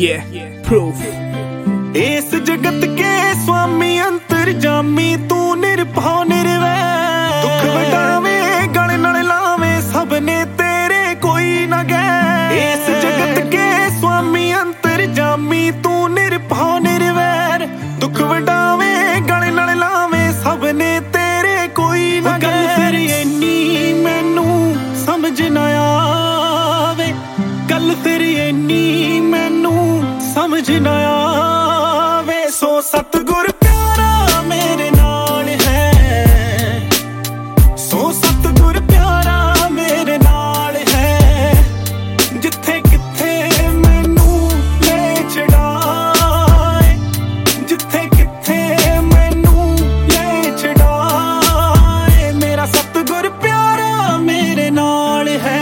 Yeah, proof. इस जगत के स्वामी अंतर्जामी तू निरभौ निर्वैर, दुख वटावे गल नाल लावे सबने तेरे कोई ना गैर। इस जगत के स्वामी अंतर्जामी तू निरभौ निर्वैर, दुख वटावे गल नाल लावे सबने तेरे कोई ना गैर। गल फिर इन्नी मैनू समझ ना आवे, गल फिर इन्नी मैनू समझ ना आवे। सो सतगुर प्यारा मेरे नाल है, सो सतगुर प्यारा मेरे नाल है। जिथे किथे मैनू ले छड़ाए, जिथे किथे मैनू ले छड़ाए, मेरा सतगुर प्यारा मेरे नाल है।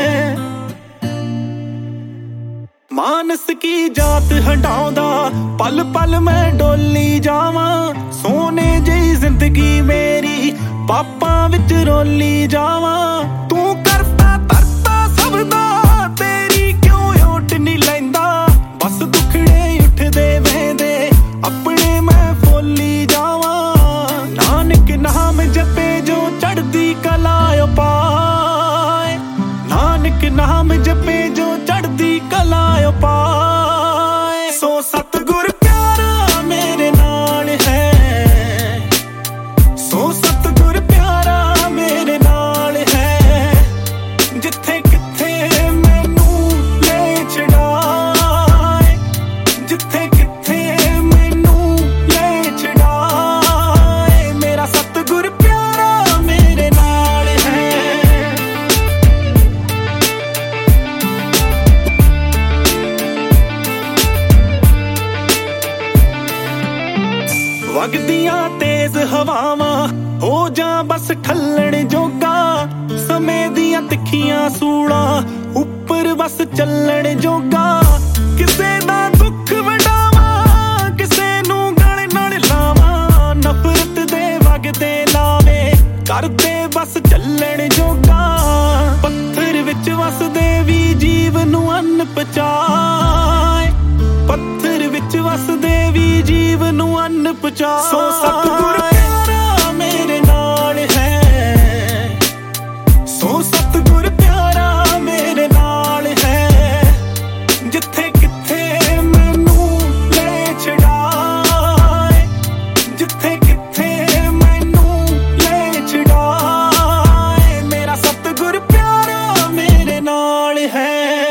मानस की जात हटाउंदा पल पल मैं डोली जावां, सोने जही जिंदगी मेरी पापां विच रोली जावां। तू करता तरता सबदा तेरी क्यों ओट नहीं लैंदा, बस दुखड़े उठदे वहदे अपने मैं फोली जावां। नानक नाम जपे जो चढ़दी कला पाए, नानक नाम जपे जो चढ़दी कला पाए। सो सतगुर प्यारा मेरे नाल है, सो सतगुर प्यारा मेरे नाल है। जिथे किथे मैनू ले छड़ाए, जिथे किथे मैनू ले छड़ाए, मेरा सतगुर प्यारा मेरे नाल है। वगदियां तेज हवावां हो जा बस ठल्लण जोगा, समय दियां तिखियां सूलां उपर बस चलण जोगा। किसे दा दुख वडावां, किसे नू गल नाल लावां, नफरत दे वगदे लावे करदे बस चलण जोगा। पत्थर विच वसदे वी जीव नू अन्न पचाए, पत्थर विच वसदे वी जीव नू अन्न पचाए। सो सतगुर प्यारा मेरे नाल है, सो सतगुर प्यारा मेरे नाल है। जिथे किथे मैनू ले छड़ाए, जिथे किथे मैनू ले छड़ाए, मेरा सतगुर प्यारा मेरे नाल है।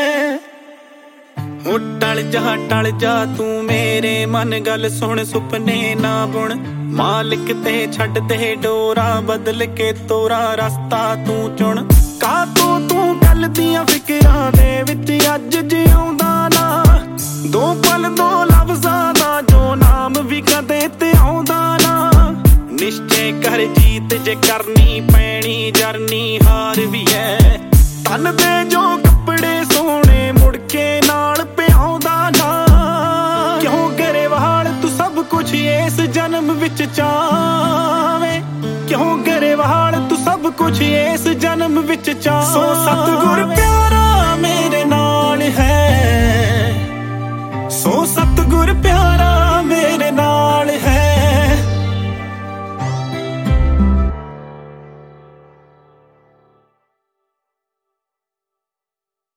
टल जा तू मेरे मन गल सुन, सुपने ना बुन मालिक ते छड़ दे डोरा, बदल के तोरा रस्ता तू चुन। का तू गल दियां फिकरां दे विच अज जिउंदा ना, दो पल दो लफ्ज़ां दा जो नाम भी कदे ते आउंदा ना। निश्चय कर जीत जे करनी पैनी जरनी हार भी है, तन दे जो कपड़े सोने मुड़ के नाल पिआउंदा ना। क्यों गरेवाल तू सब कुछ इस जन्म विच चावे, क्यों गरेवाल तू सब कुछ इस जन्म विच चावे। सो सतगुर प्यारा मेरे नाल है, सो सतगुर प्यारा